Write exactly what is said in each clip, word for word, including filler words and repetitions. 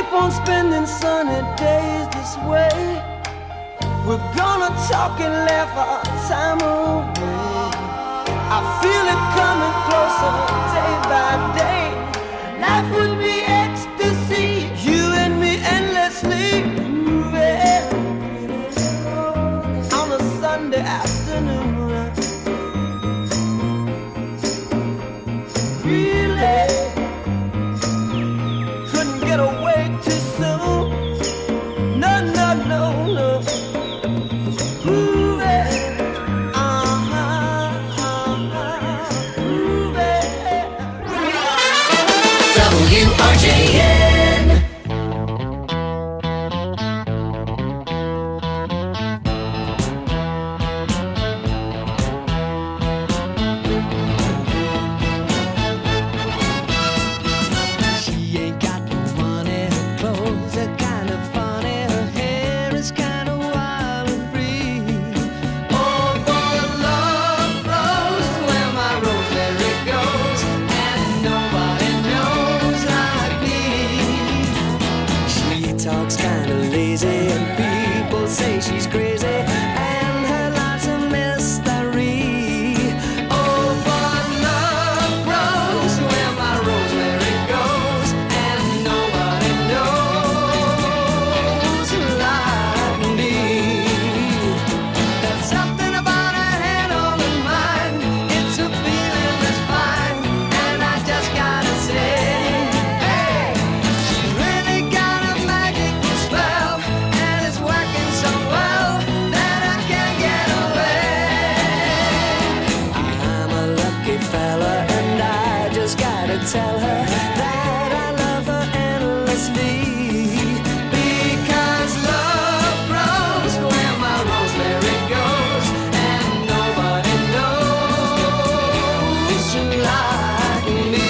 on spending sunny days this way. We're gonna talk and laugh our time away. I feel it coming closer day by day. Life would be ecstasy, you and me endlessly moving on a Sunday afternoon. Really couldn't get away too soon. No, no, no, no. W R J N. She ain't got no money, her clothes are kind of funny, her hair is kind of wild and free. Oh, but love flows where my rosemary goes, and nobody knows like me. She talks kind of lazy, and people say she's crazy, and her life's a mystery. Oh, but love grows where my rosemary goes, and nobody knows like me. There's something about her head on her mind. It's a feeling that's fine, and I just gotta say, hey, she's really got a magical spell, and it's working so well that I can't get away. I'm a lucky fella, and I just gotta tell her that I love her endlessly. Because love grows where my rosemary goes, and nobody knows like me.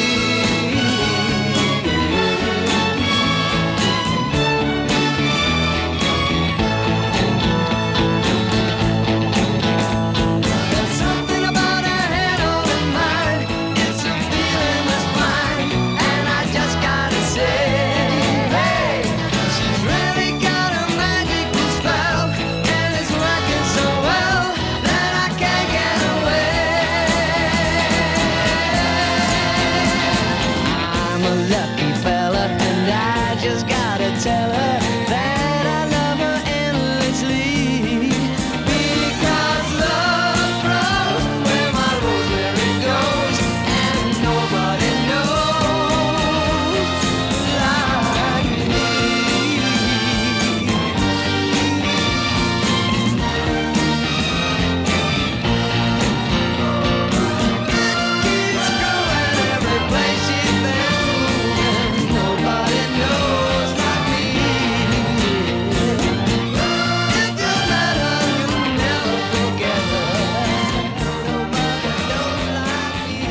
There's something about her head on her mind. It's a feeling that's fine, and I just gotta say, hey, she's really got a magical spell, and it's working so well that I can't get away. I'm a lucky fella, and I just gotta tell her that I love her endlessly. Because love grows where my rosemary goes, and nobody knows like me. Keeps growing every place she's been moving. Nobody knows like me. If you met her, you'll never forget her. Nobody knows like me.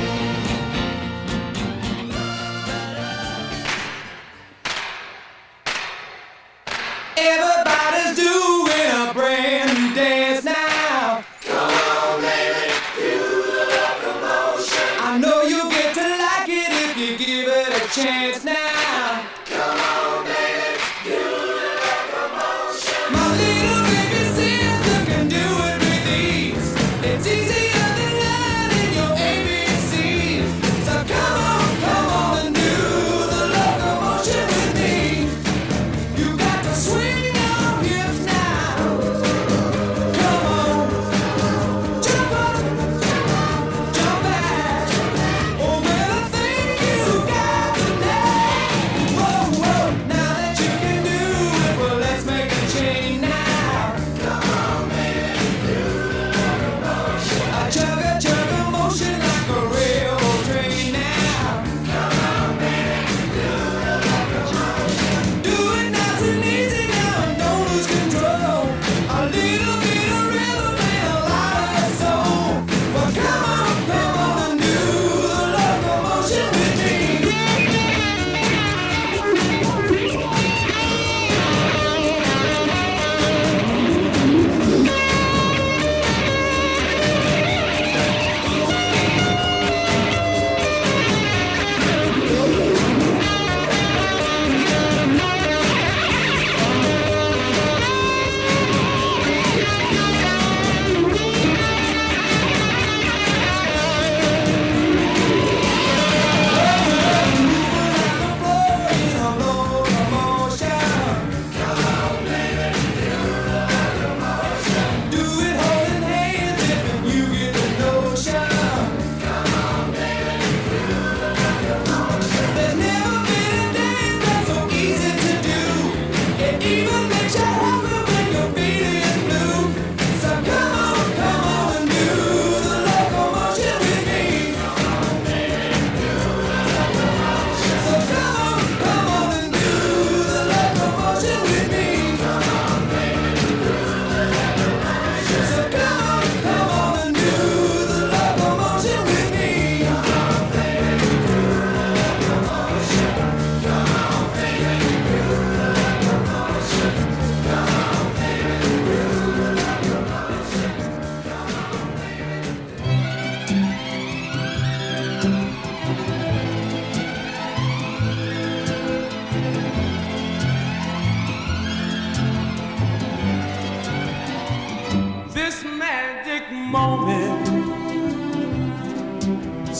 Everybody's doing a brand new dance now. Come on, baby, feel the locomotion. I know you'll get to like it if you give it a chance now. Come on, baby, feel the locomotion. My little baby sister can do it with ease. It's easier than learning your A B Cs. So come on, come on and do the locomotion with me. You got to swing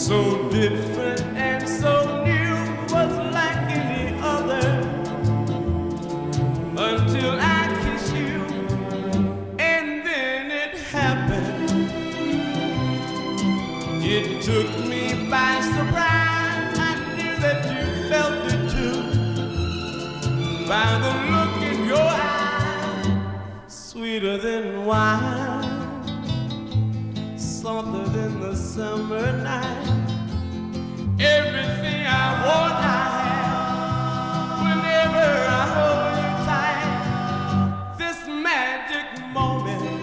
so different and so new, was like any other, until I kissed you, and then it happened. It took me by surprise. I knew that you felt it too, by the look in your eyes, sweeter than wine, softer than the summer night. Everything I want, I have. Whenever I hold you tight, this magic moment,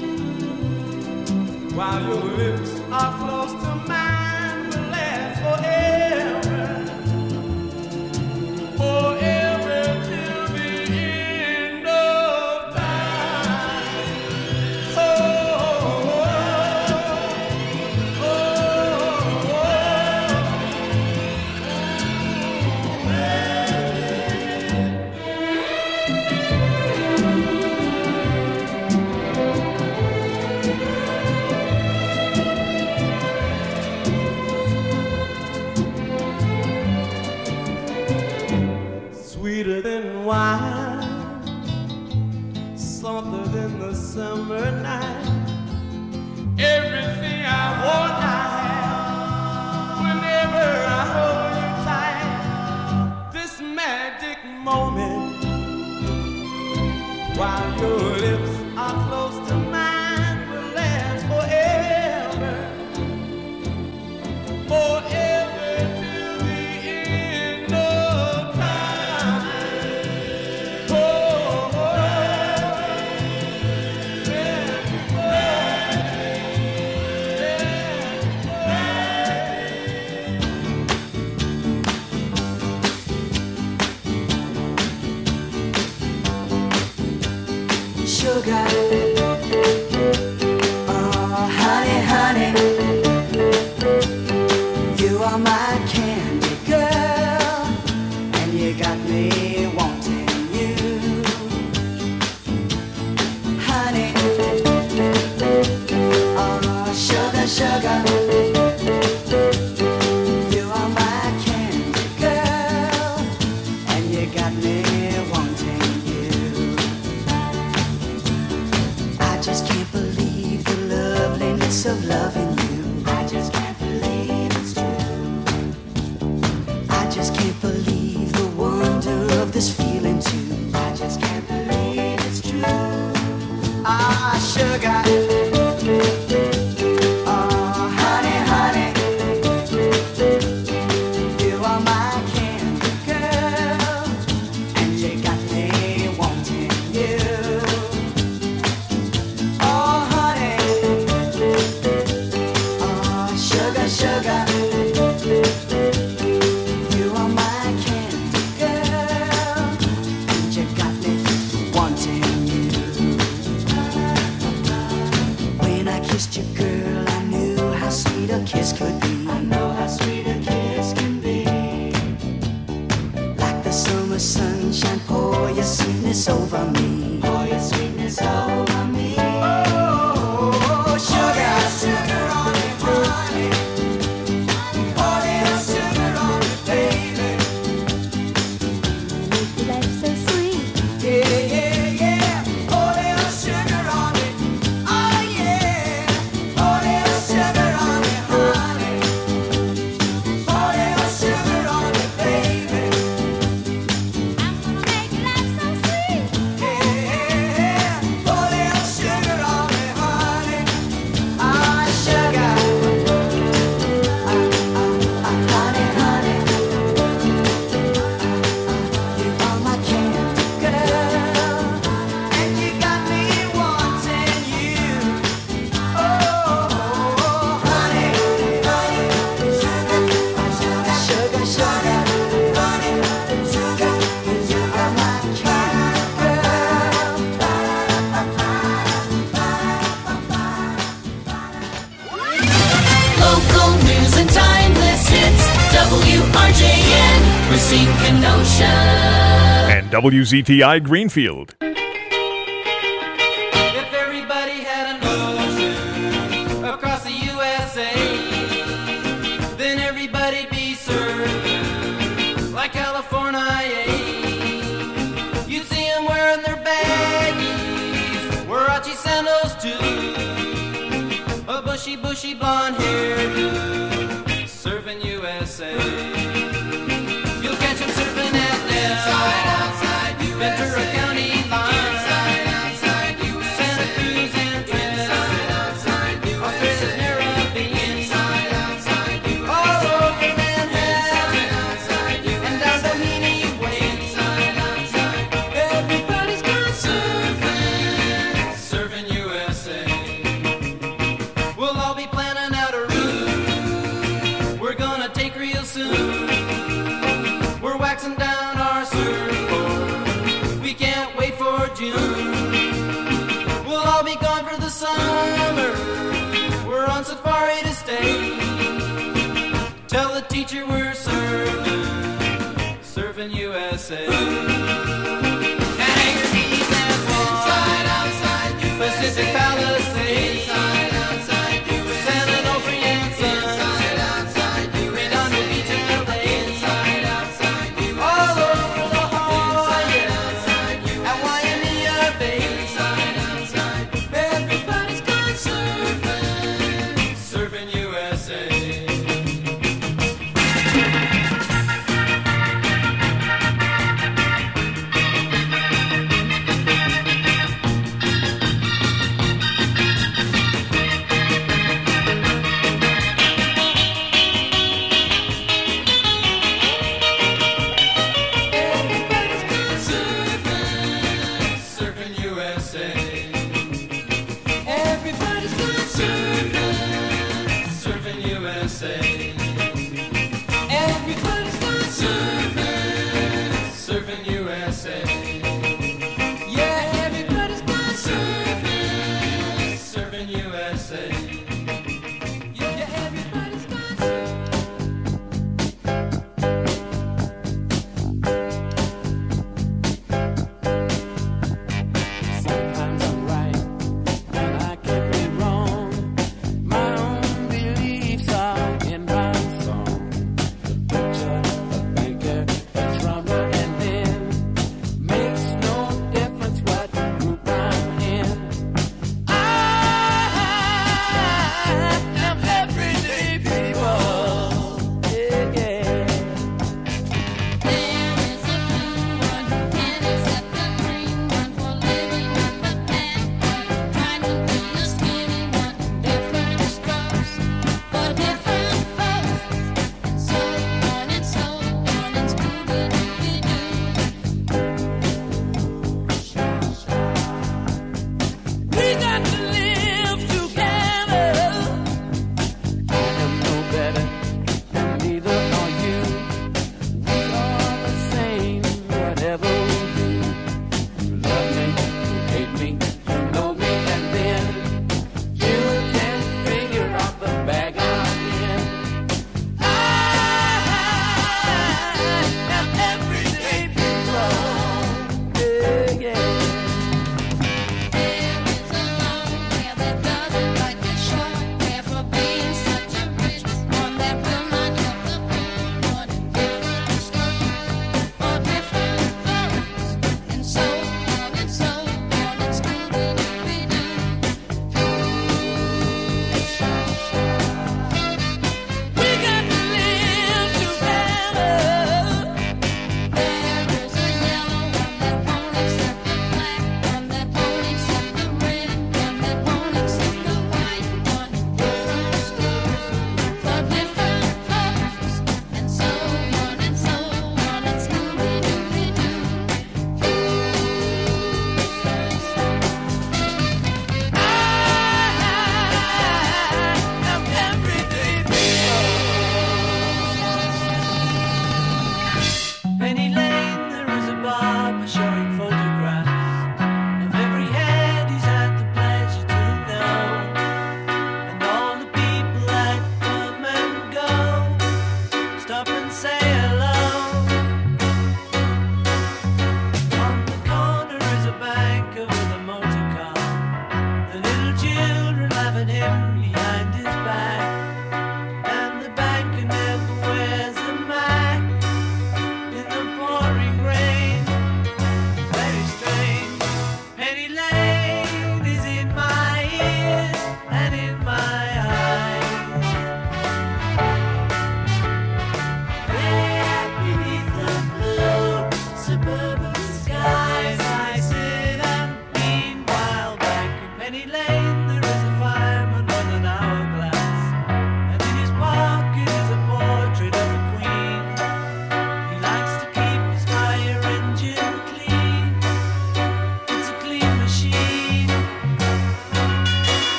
while your lips are close to mine, will last forever, forever till the end of time. Oh, oh, oh. Sweeter than wine, softer than the summer night. Everything I want, I have. Whenever I hold you tight, this magic moment, while your lips are close to mine, will last forever, forever till the end of time. Oh, oh, sugar, oh honey, honey, you are my candy girl, and you got me wanting you, honey, oh sugar, sugar, you are my candy girl, and you got me wanting you. I just can't believe the loveliness of loving you. I just can't believe it's true. I just can't believe the wonder of this feeling too. I just can't believe it's true. Ah, sugar. Oh, honey, honey, you are my candy girl, and you got me wanting you. Oh, honey, oh, sugar, sugar, you are my candy girl, and you got me wanting you. When I kissed you, girl, I knew how sweet a kiss could be. I know how sweet a kiss can be. Like the summer sunshine, pour your sweetness over me. Pour your sweetness over me. Oh, sugar, sugar on me, honey. Pour little sugar on me, baby. Life so sweet. Yeah, yeah, yeah. Pour little sugar on me. Oh, yeah. Pour little sugar on me, honey. Pour little sugar on me, baby. I'm gonna make life so sweet. Yeah, pour little sugar on me, honey. Ah, sugar. Ah, ah, ah, honey, honey. You are my candy girl, and you got me wanting you. Oh, honey, honey, sugar, sugar, sugar, honey, sugar, you are my candy girl. Local news and timeless hits. W R J N, Racine, Kenosha. And W Z T I Greenfield. If everybody had an ocean across the U S A, bushy blonde hairdo, surfing U S A. You'll catch him surfing at Nell, Ventura County line, Santa Cruz and Fresno, Australia's Caribbean, all over Manhattan, and down Doheny Way. Everybody's gone surfing, surfing U S A. We'll all be planning out a route we're gonna take real soon. We're waxing down our surfboard, we can't wait for June. We'll all be gone for the summer, we're on safari to stay. Tell the teacher we're surfing, surfing U S A. And Hangar Keys and Swan, Pacific Palisades, San Onofre and Sun, Redondo Beach and L A, all over La Jolla and Waimea Bay. Everybody's gone surfing, surfing U S A.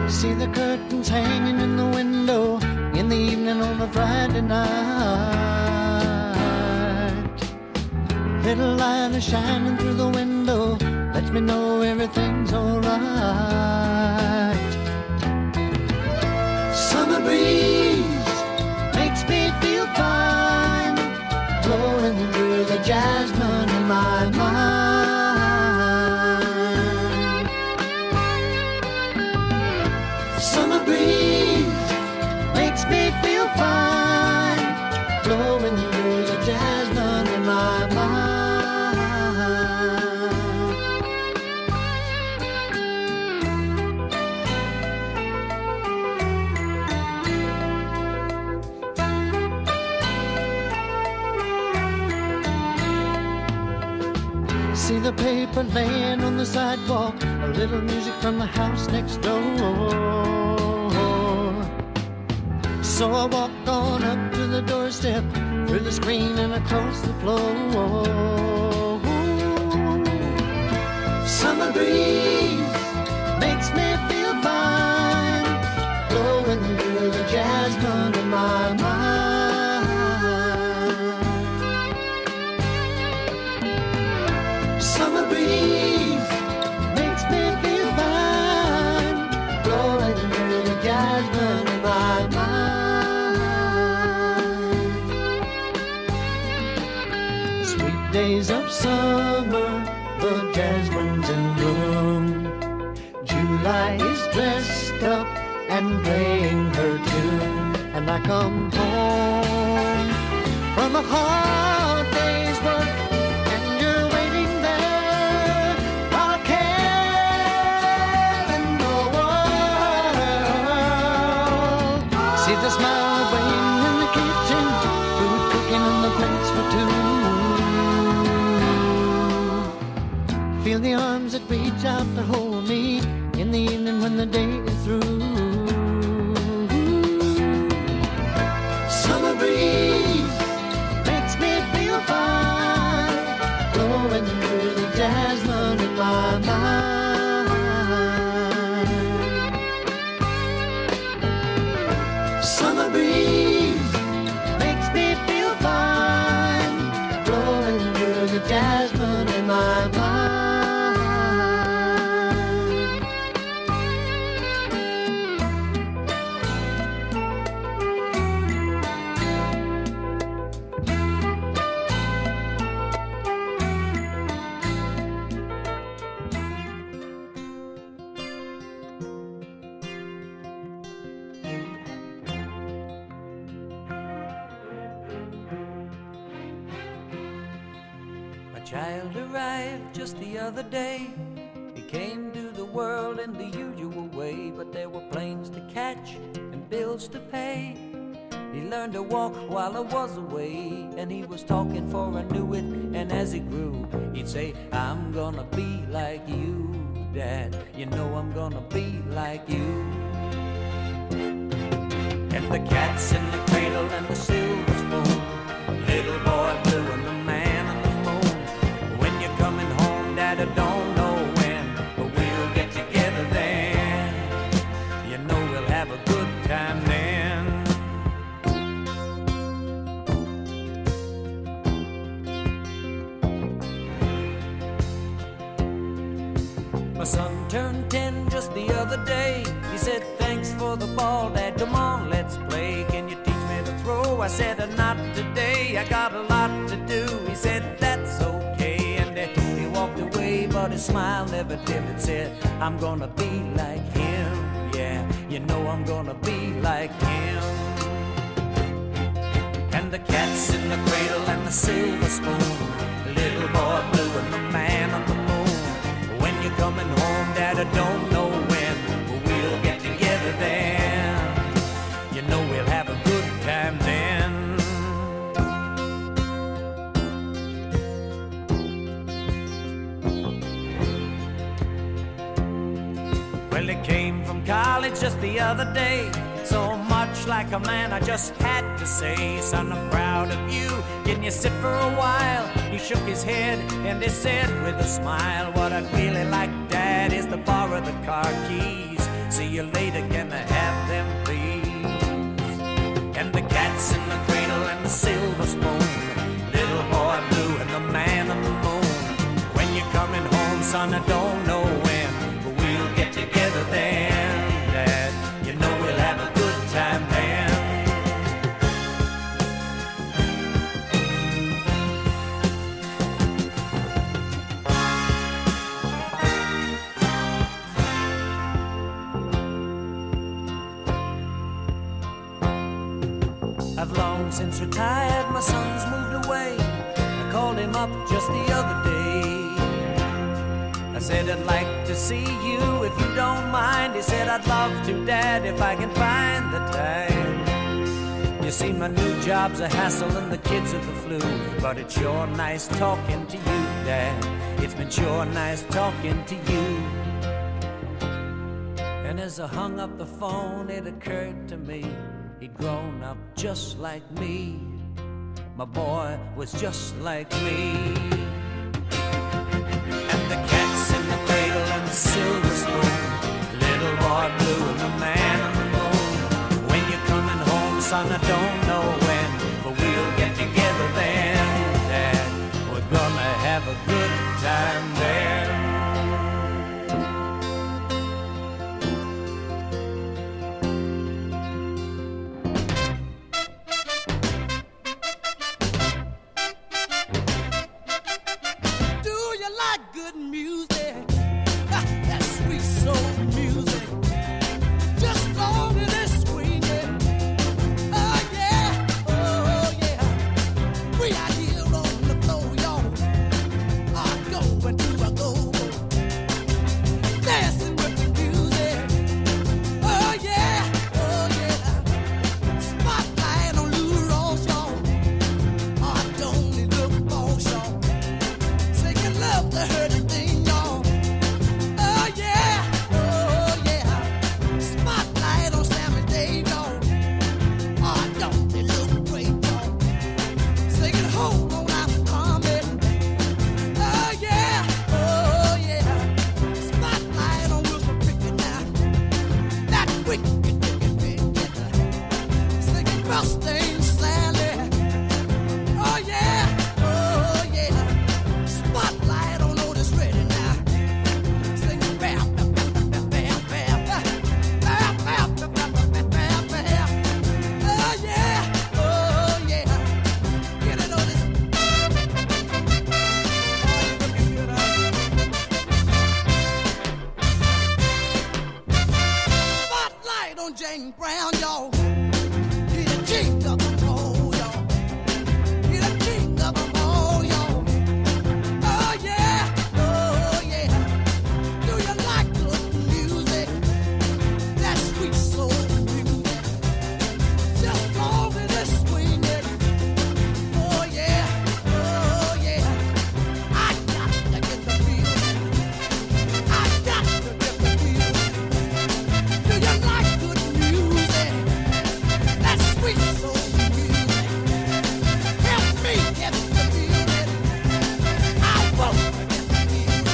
See the curtains hanging in the window in the evening on a Friday night. Little light is shining through the window, lets me know everything's alright. Summer breeze makes me feel fine, blowing through the jasmine in my mind. Summer breeze makes me feel fine, blowing through the jasmine in my mind. See the paper laying on the sidewalk, a little music from the house next door. So I walked on up to the doorstep, through the screen and across the floor. Summer breeze makes me feel fine, blowing through the jasmine in my mind. Summer breeze makes me feel fine, blowing through the jasmine in my mind. Sweet days of summer, the jasmine's in bloom. July is dressed up and playing her tune, and I come home from a hard day's work, and you're waiting there, all care in the world. See the smile waiting in the kitchen, food cooking on the plates for two. Feel the arms that reach out to hold me in the evening when the day is through. Summer breeze makes me feel fine, blowing through the jasmine in my mind. Summer breeze makes me feel fine, blowing through the jasmine in my mind. Child arrived just the other day. He came to the world in the usual way, but there were planes to catch and bills to pay. He learned to walk while I was away, and he was talking for I knew it. And as he grew, he'd say, I'm gonna be like you, Dad. You know I'm gonna be like you. And the cat's in the cradle and the silver spoon, little boy blue and the man on the moon. When you're coming home, Dad, I don't know when, but we'll get together then. You know we'll have a good time then. My son turned ten just the other day. He said, thanks for the ball, Dad, come on, let's play. Can you teach me to throw? I said, not today, I got a lot to do. He said, that's okay, and he walked away, but his smile never dimmed. Said, I'm gonna be like him, yeah, you know I'm gonna be like him. And the cat's in the cradle and the silver spoon, the little boy blue and the man on the moon. When you're coming home, Dad, I don't know when, but we'll get together then. You know we'll have a good time then. Well, he came from college just the other day, so much like a man I just had to say, son, I'm proud of you, can you sit for a while? He shook his head and he said with a smile, what I'd really like, Dad, is to borrow the car keys See you later, can I have them, please? And the cat's in the cradle and the silver spoon, little boy blue and the man on the moon. When you're coming home, son, I don't know when, but we'll get together then, Dad. You know we'll have a good time then. I've long since retired, my son's moved away. I called him up just the other day. I said, I'd like to see you if you don't mind. He said, I'd love to, Dad, if I can find the time. You see, my new job's a hassle and the kids are the flu, but it's sure nice talking to you, Dad. It's been sure nice talking to you. And as I hung up the phone, it occurred to me, he'd grown up just like me. My boy was just like me. And the cat's in the cradle and the silver spoon, little boy blue and the man on the moon. When you're coming home, son, I don't know when, but we'll get together then, Dad. We're gonna have a good time then. Good music, ah, that sweet soul music, just long as it's swinging. Oh yeah, oh yeah, we out here on the floor, y'all. I go into a go, dancing with the music. Oh yeah, oh yeah, spotlight on Lou Ross, y'all. I don't need look for y'all. Singing love to her. Jane Brown, y'all. He the king of them all, y'all. He the king of them all, y'all. Oh yeah, oh yeah. Do you like good music? That sweet soul music. Just long as it's swinging. Oh yeah, oh yeah. I got to get the feeling. I got to get the feeling. Do you like good music? That sweet soul music. Help me get the feeling. I won't get the feeling.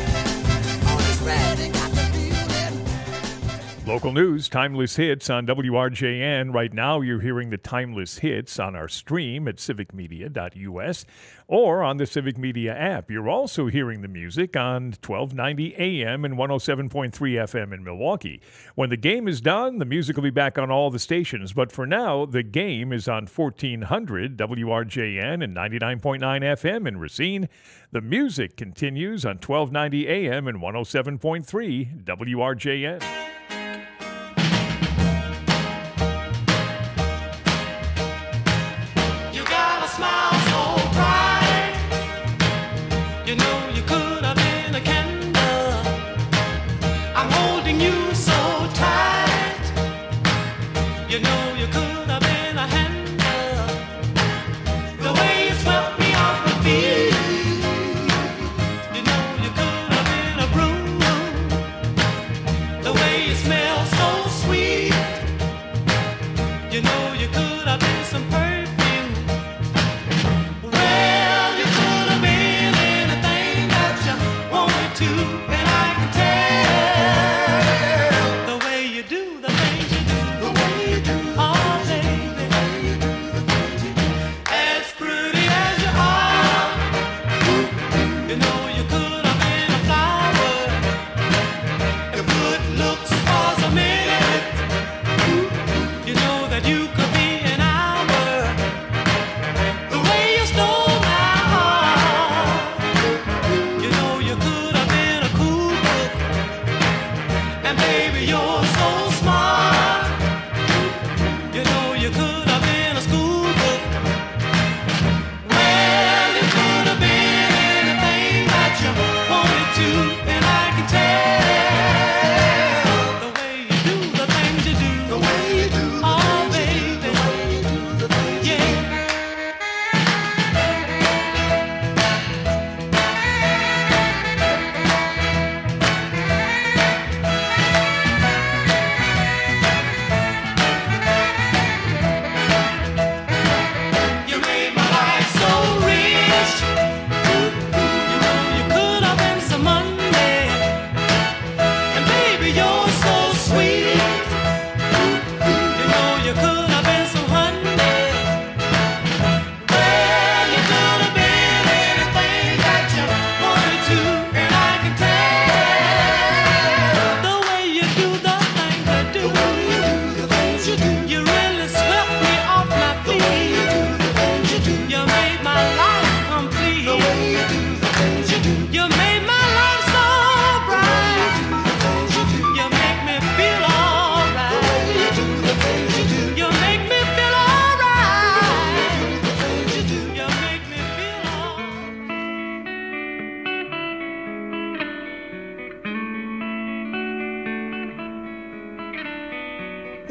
On this ready, got the feeling. Local news, timeless hits on W R J N. Right now, you're hearing the timeless hits on our stream at civic media dot U S or on the Civic Media app. You're also hearing the music on twelve ninety A M and one oh seven point three F M in Milwaukee. When the game is done, the music will be back on all the stations. But for now, the game is on fourteen hundred W R J N and ninety-nine point nine F M in Racine. The music continues on twelve ninety A M and one oh seven point three W R J N. You got a smile so bright. You know you could have been a candle. I'm holding you so tight. You know you could have been a handle. The way you swept me off my feet. You know you could have been a broom. The way you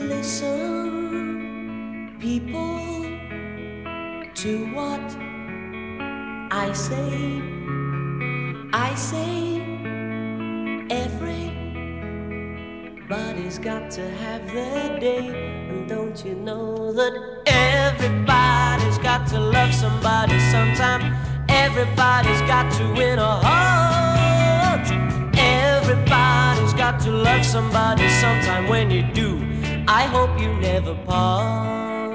Listen, people, to what I say. I say everybody's got to have their day. And don't you know that everybody's got to love somebody sometime? Everybody's got to win a heart. Everybody's got to love somebody sometime. When you do, I hope you never part.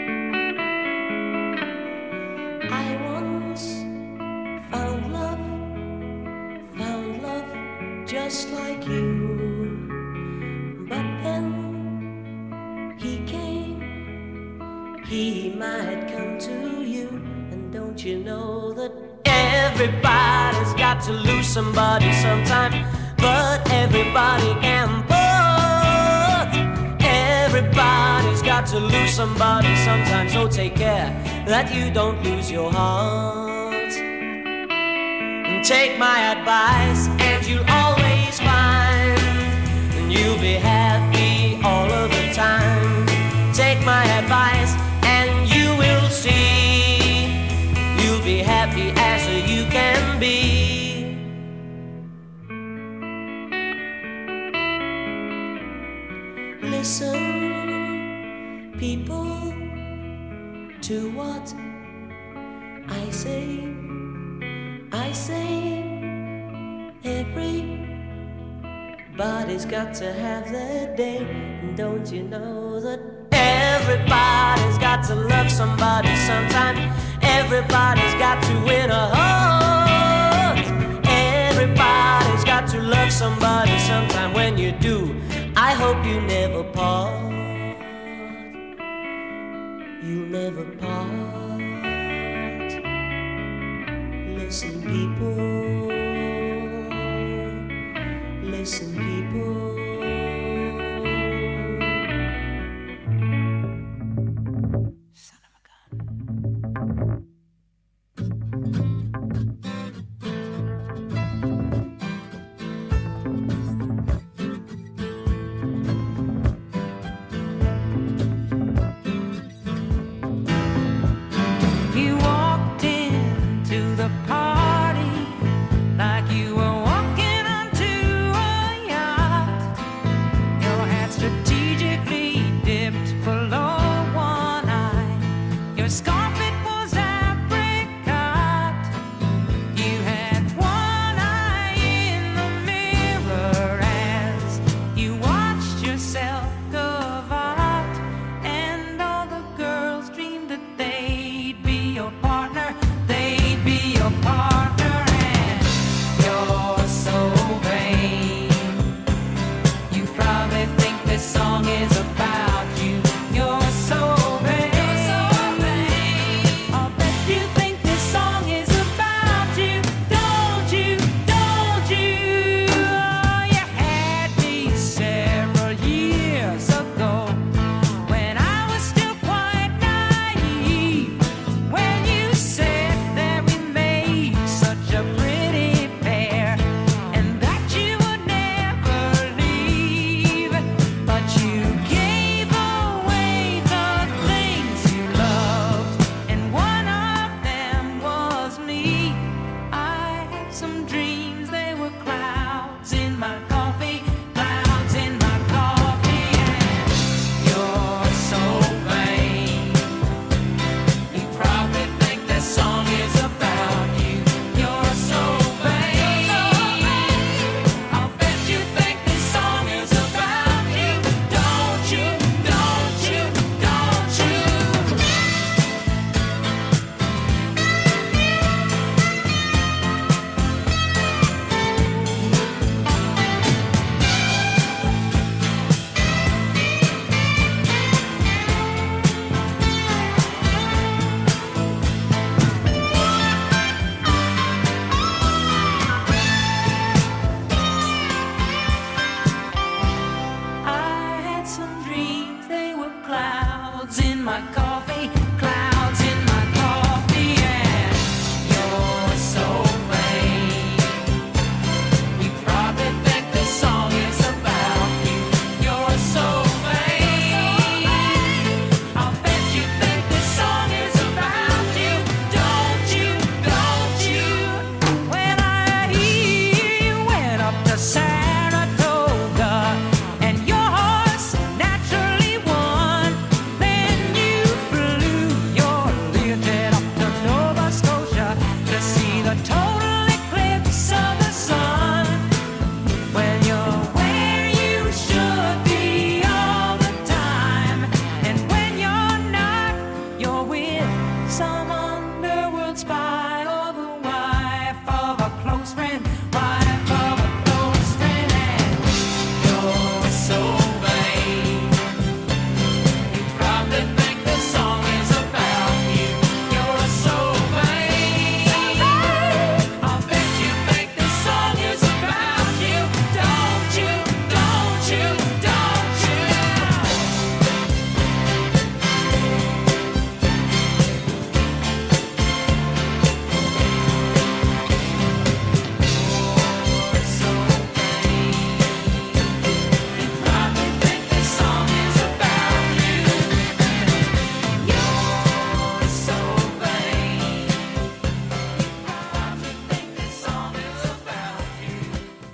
I once found love, found love just like you. But then he came, he might come to you. And don't you know that everybody's got to lose somebody sometime? But everybody can part. Everybody's got to lose somebody sometime. So take care that you don't lose your heart. And take my advice and you'll always find, and you'll be happy all of the time. Take my advice and you will see, you'll be happy as you can be. Listen, people, to what I say. I say everybody's got to have their day. And don't you know that everybody's got to love somebody sometime? Everybody's got to win a heart. Everybody's got to love somebody sometime. When you do, I hope you never part. You'll never part. Listen, people. Listen, people. Son of a gun. You walked into the party like you were walking onto a yacht.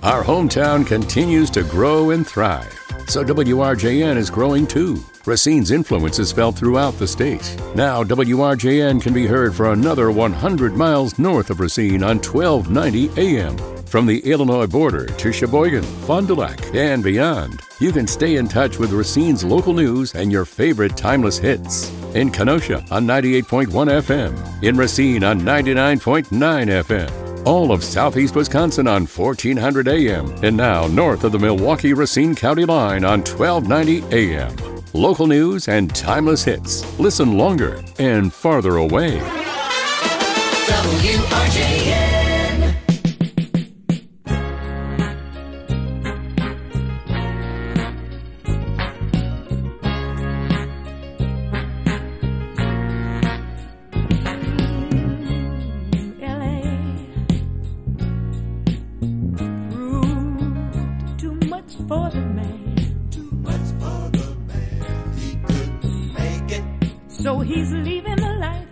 Our hometown continues to grow and thrive, so W R J N is growing too. Racine's influence is felt throughout the state. Now W R J N can be heard for another one hundred miles north of Racine on twelve ninety A M. From the Illinois border to Sheboygan, Fond du Lac, and beyond, you can stay in touch with Racine's local news and your favorite timeless hits. In Kenosha on ninety-eight point one F M, in Racine on ninety-nine point nine F M, all of southeast Wisconsin on fourteen hundred A M, and now north of the Milwaukee-Racine County line on twelve ninety A M. Local news and timeless hits. Listen longer and farther away. W R J N. For the man, too much for the man, he couldn't make it. So he's leaving the life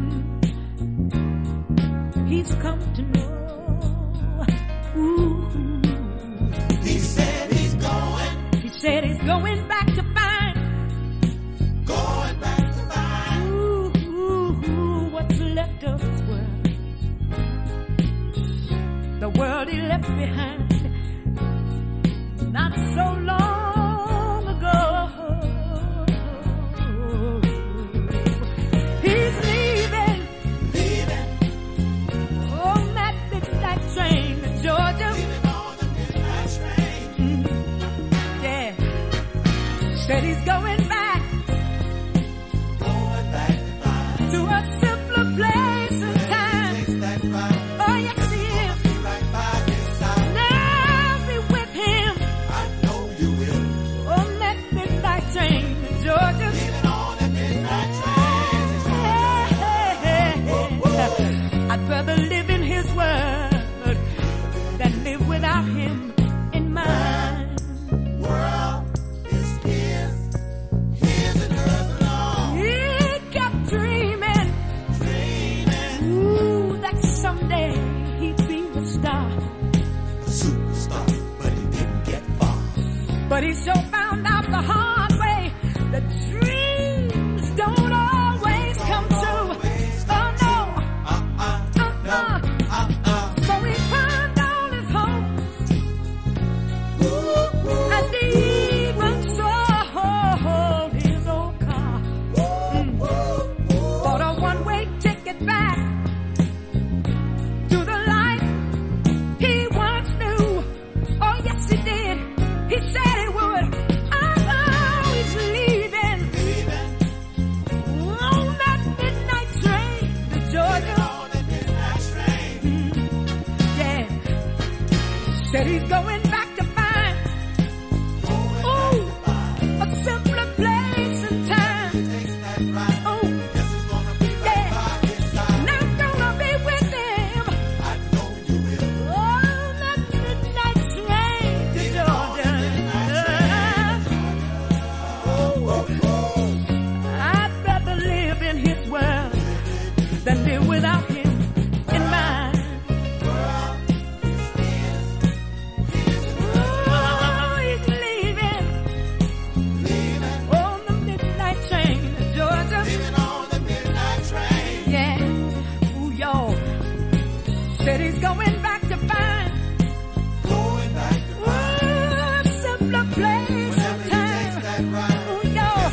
he's come to know. Ooh. He said he's going. He said he's going back to find. Going back to find. Ooh, ooh, ooh, what's left of his world? The world he left behind. Not so long ago. He's leaving, leaving on that midnight train to Georgia. Leaving on the midnight train. Mm-hmm. Yeah. Said he's going back, going back to a simpler place and time. Takes that ride. Oh yes he is. Right by his side. Now be with him. On that midnight train to Georgia. Leaving on that midnight train. I'd rather live in his world than live without him in mine. World is his, his and hers alone. He kept dreaming, dreaming. Ooh, that someday he'd be the star, a superstar, but he didn't get far. But he sure found out the hard way that dreams don't always come true. Oh no, uh-uh, uh-uh, uh-uh. So he burned all his hopes, and he even sold his old car. Mm. Bought a one-way ticket back to the life he once knew. Oh yes he did. He said he would. I know he's leaving, leaving on that midnight train to Georgia. On that midnight train. Mm-hmm. Yeah. Said he's going back to find, ooh, a simpler place and time. Takes that ride. Oh, guess he's gonna be right yeah. by his side. And I'm gonna be with him. I know you will. On that midnight train to Georgia. I'd rather live in his world than live without him in mine. Oh, he's leaving, leaving on the midnight train to Georgia. Leaving on the midnight train. Yeah, ooh, y'all. Said he's going back to find, going back to find, ooh, a simpler place and time. Ooh, y'all.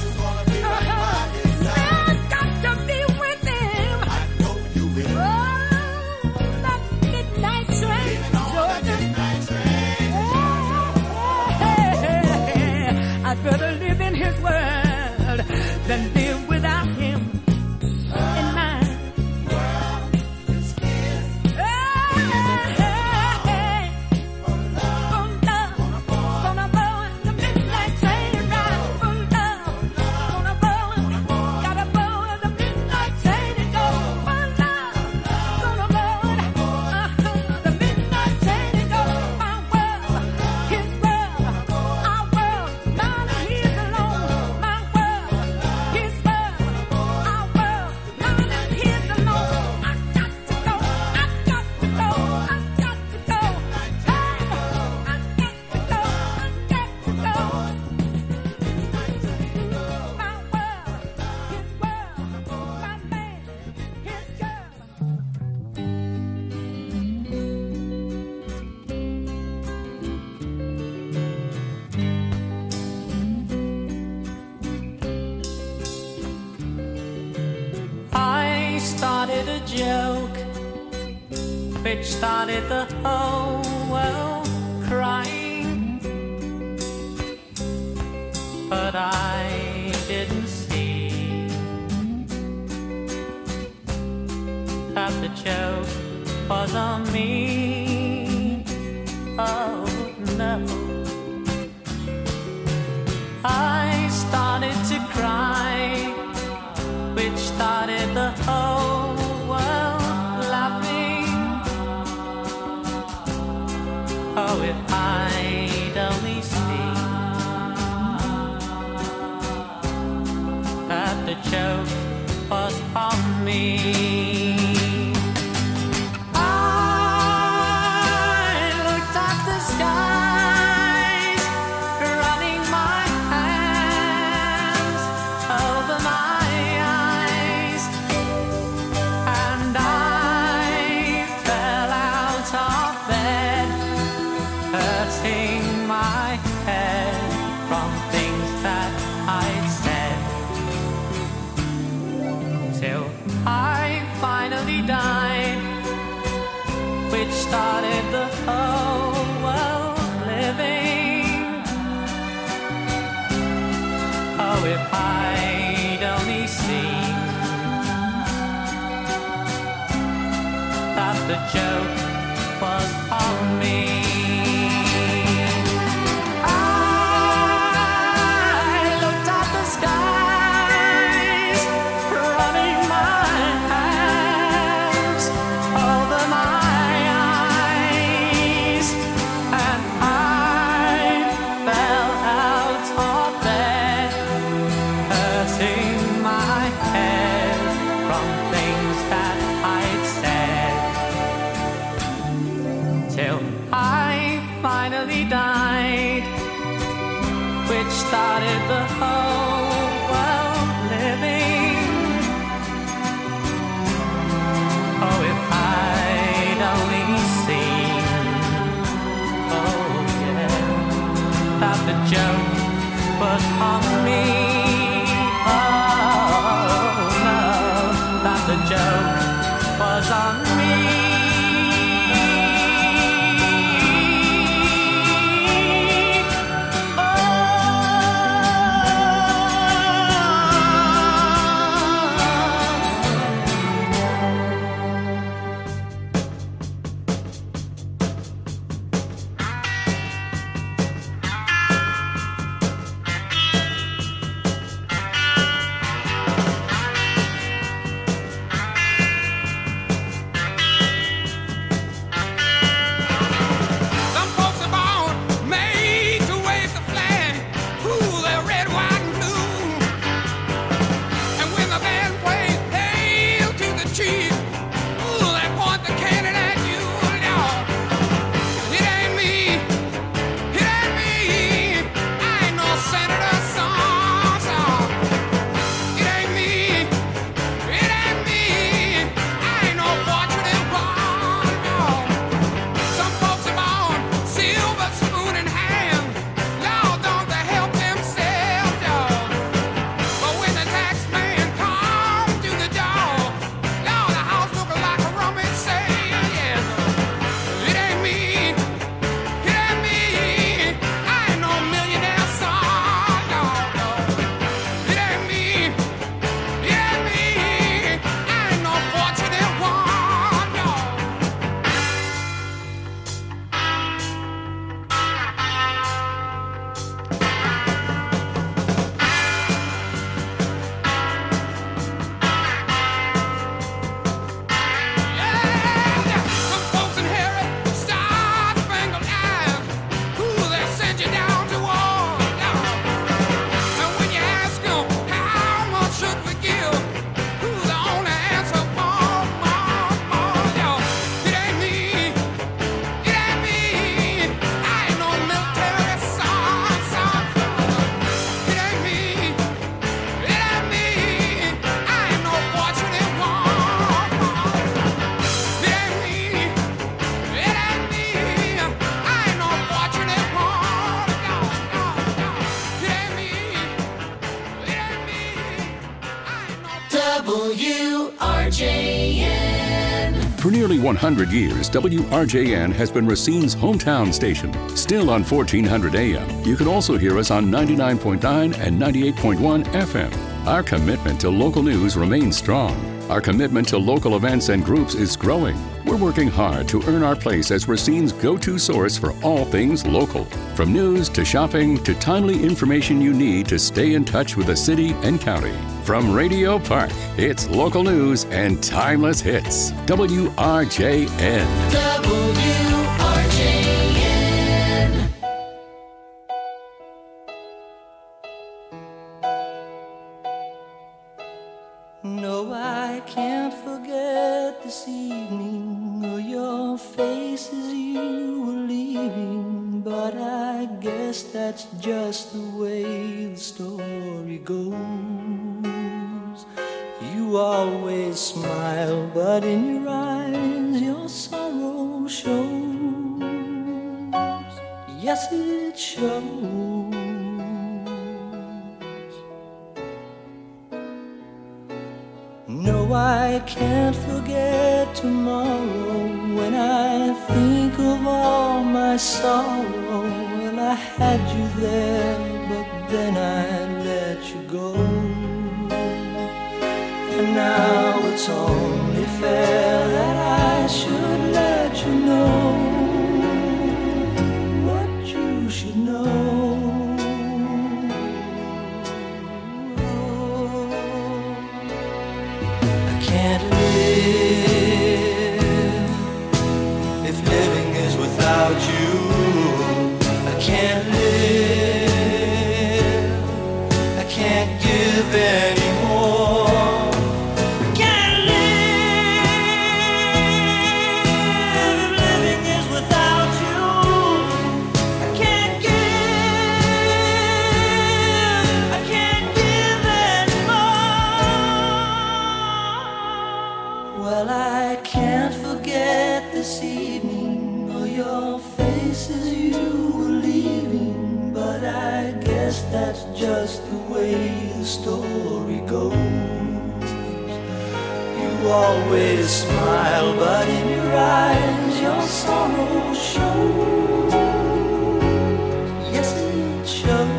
I'd rather live in his world than live without him in mine. His joke which started the whole world crying, but I didn't see that the joke was on me. Oh no, I started to cry, which started the whole world laughing. Oh, if I'd only seen that the joke was on me. I looked at the skies, running my hands over my eyes, and I fell out of bed, hurting my head from things that I'd said, till I finally died, which started the whole world living. Oh, if I'd only seen that the joke was on me. I looked at the skies, running my hands over my eyes, and I fell out of bed, hurting my head from things that I'd said, till I finally died, which started the whole world living. Oh, if I'd only seen, oh yeah, that the joke was on me. Oh no, that the joke was on me. Oh, W R J N. For nearly one hundred years, W R J N has been Racine's hometown station. Still on fourteen hundred A M. You can also hear us on ninety-nine point nine and ninety-eight point one F M. Our commitment to local news remains strong. Our commitment to local events and groups is growing. We're working hard to earn our place as Racine's go-to source for all things local. From news to shopping to timely information you need to stay in touch with the city and county. From Radio Park, it's local news and timeless hits. W R J N. W R J N. No, I can't forget this evening or your face as you were leaving. But I guess that's just the way the story goes. You always smile, but in your eyes your sorrow shows. Yes, it shows. No, I can't forget tomorrow when I think of all my sorrow. Well, I had you there, but then I let you go. And now it's only fair that I should let you know what you should know. Can't live if living is without you. I can't live. I can't give anymore. I can't live if living is without you. I can't give. I can't give anymore. Well, I can't forget this evening or your face as you were leaving. But I guess that's just the way the story goes. You always smile, but in your eyes your sorrow shows. Yes, it shows.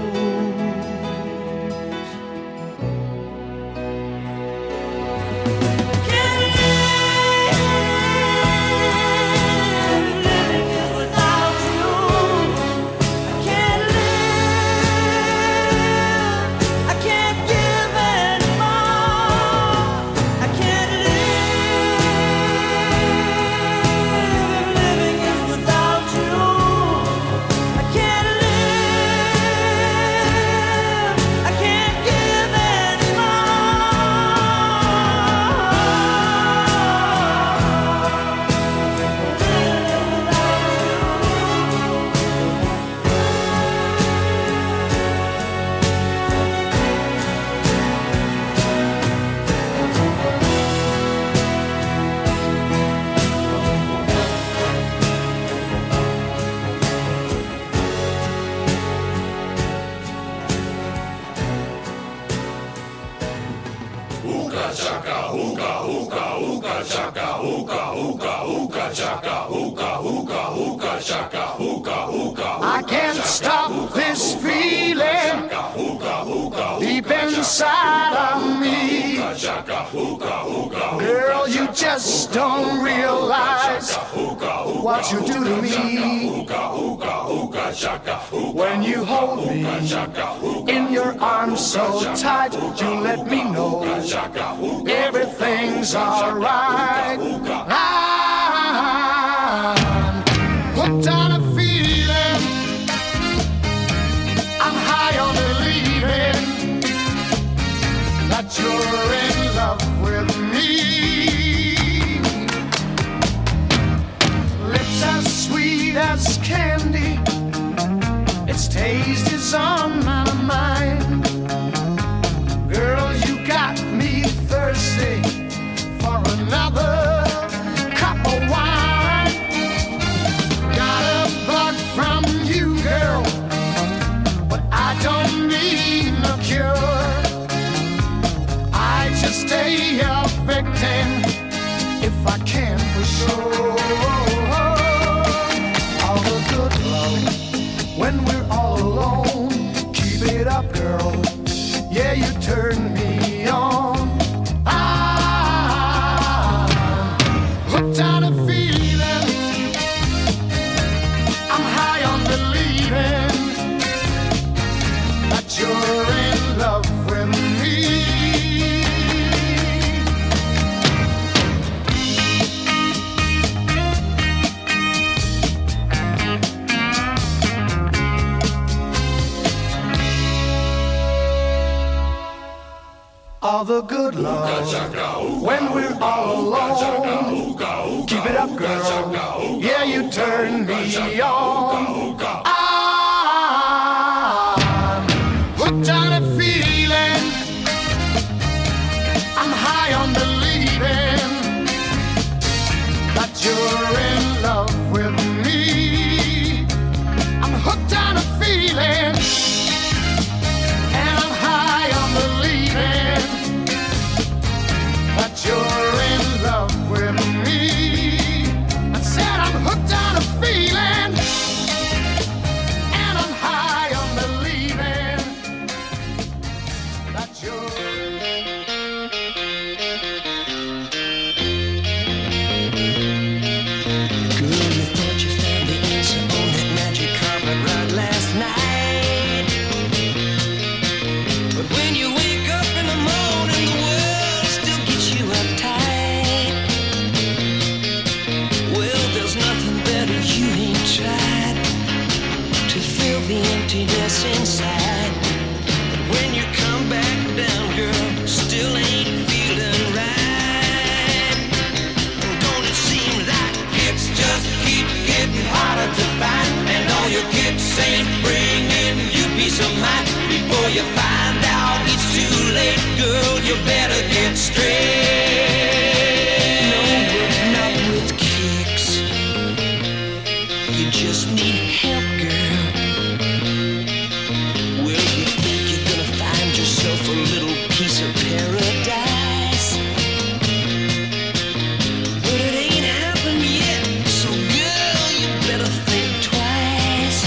I can't stop this feeling deep inside of me. Girl, you just don't realize what you do to me. When you hold me in your arms so tight, you let me know everything's alright. I'm hooked on a feeling, I'm high on believing that you're in love with me. Lips as sweet as candy, its taste is on my mind. Girl, you got me thirsty for another cup of wine. Got a bug from you, girl, but I don't need no cure. I just turn me on. I'm hooked on a feeling. I'm high on believing that you're in love with me. All the good love when we're all alone. Keep it up, girl. Yeah, you turn me on. I'm hooked on a feeling. I'm high on believing that you're in love with me. I'm hooked on a feeling. You're in love with me. I said I'm hooked on a feeling, and I'm high on believing that you're. Girl, you thought you found the answer on that magic carpet ride last night. But when you wake up in the morning, the world still gets you uptight. Well, there's nothing better you ain't tried to fill the emptiness inside. But when you come back down, girl, still ain't feeling right. And don't it seem like it's just keep getting harder to find? And all your kicks ain't bringing you peace of mind. Before you find out it's too late, girl, you better get straight. No, but not with kicks. You just need help, girl. Well, you think you're gonna find yourself a little piece of paradise, but it ain't happened yet. So, girl, you better think twice.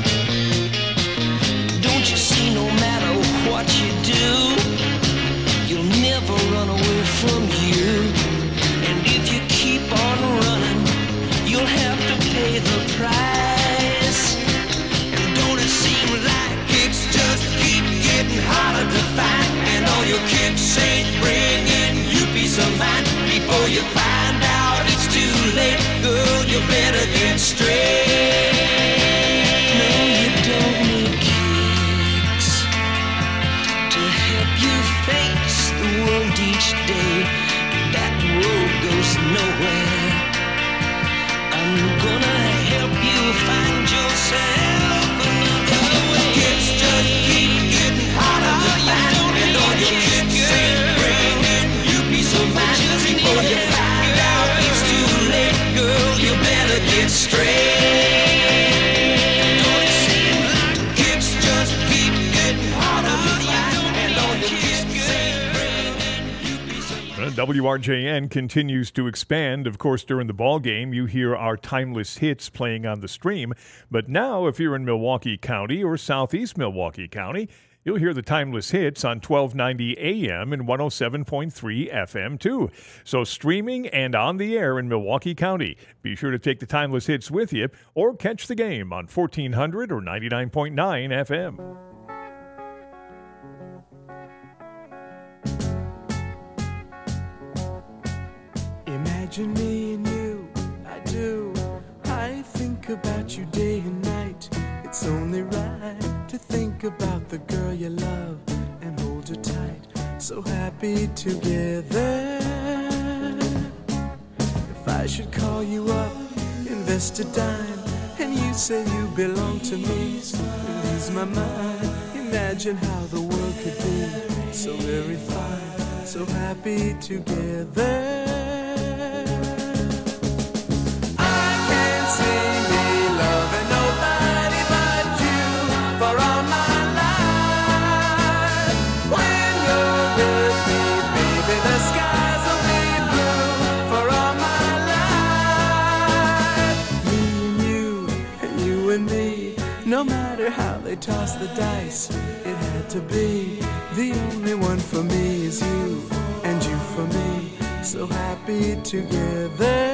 Don't you see, no matter what you do, you'll never run away from you. And if you keep on running, you'll have to pay the price. And don't it seem like it's just keep getting harder to find? And all your kicks ain't bringing you peace of mind. Before you find out it's too late, girl, you better get straight. No, you don't need kicks to help you face the world each day. That road goes nowhere. I'm gonna help you find yourself another way. Kicks just keep getting harder to find, and all your kicks ain't bringing you peace of mind. Before you find out it's too late, girl, you better get straight. Don't it seem like kicks just keep getting harder to find, and all your kicks ain't bringing you peace of mind. Uh, W R J N continues to expand. Of course, during the ball game, you hear our timeless hits playing on the stream. But now, if you're in Milwaukee County or southeast Milwaukee County, you'll hear the timeless hits on twelve ninety A M and one oh seven point three F M too. So streaming and on the air in Milwaukee County. Be sure to take the timeless hits with you or catch the game on fourteen hundred or ninety-nine point nine F M. Imagine me and you, I do. I think about you day and night. It's only right to think about the girl you love and hold her tight. So happy together. If I should call you up, invest a dime, and you say you belong to me, lose my mind. Imagine how the world could be so very fine, so happy together. No matter how they toss the dice, it had to be The only one for me is you, and you for me, so happy together.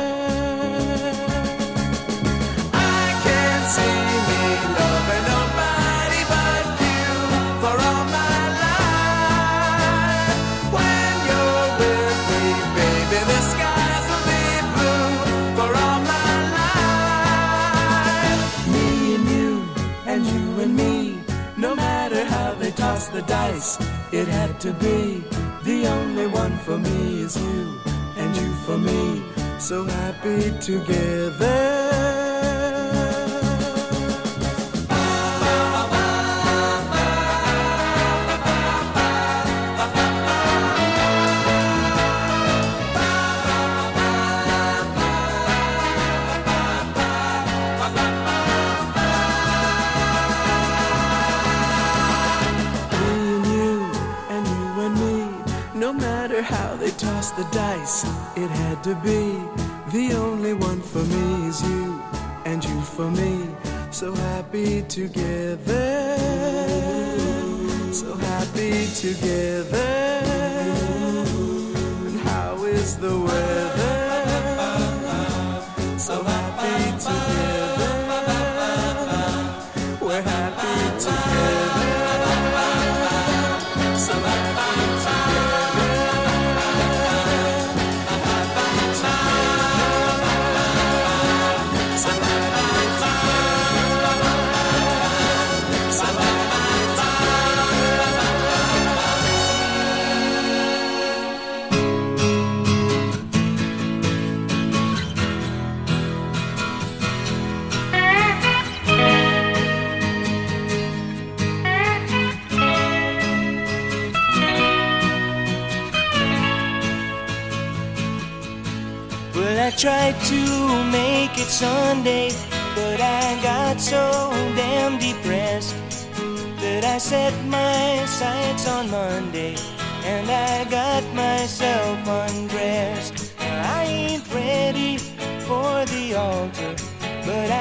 I can't see me loving nobody but you for all my life. When you're with me, baby, the skies will be blue for all my life. Me and you, and you and me, no matter how they toss the dice, it had to be. The only one for me is you, and you for me, so happy together. No matter how they toss the dice, it had to be. The only one for me is you, and you for me, so happy together. So happy together. And how is the weather? So happy together. We're happy together. So happy together. I tried to make it Sunday, but I got so damn depressed that I set my sights on Monday, and I got myself undressed. I ain't ready for the altar, but I